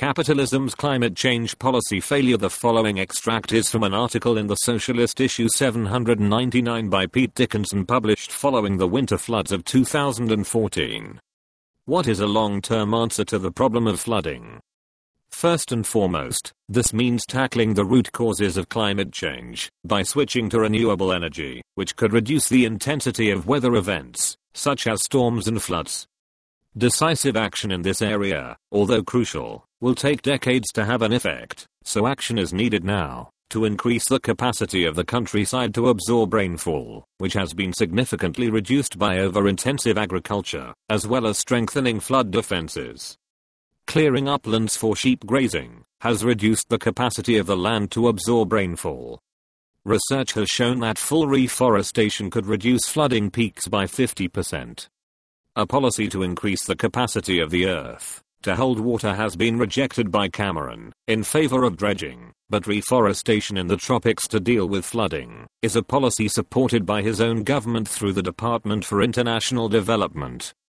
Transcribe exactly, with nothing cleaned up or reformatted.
Capitalism's climate change policy failure. The following extract is from an article in the Socialist issue seven ninety-nine by Pete Dickinson, published following the winter floods of two thousand fourteen. What is a long-term answer to the problem of flooding? First and foremost, this means tackling the root causes of climate change by switching to renewable energy, which could reduce the intensity of weather events, such as storms and floods. Decisive action in this area, although crucial, will take decades to have an effect, so action is needed now to increase the capacity of the countryside to absorb rainfall, which has been significantly reduced by over-intensive agriculture, as well as strengthening flood defenses. Clearing uplands for sheep grazing has reduced the capacity of the land to absorb rainfall. Research has shown that full reforestation could reduce flooding peaks by fifty percent. A policy to increase the capacity of the earth to hold water has been rejected by Cameron in favor of dredging, but reforestation in the tropics to deal with flooding is a policy supported by his own government through the Department for International Development.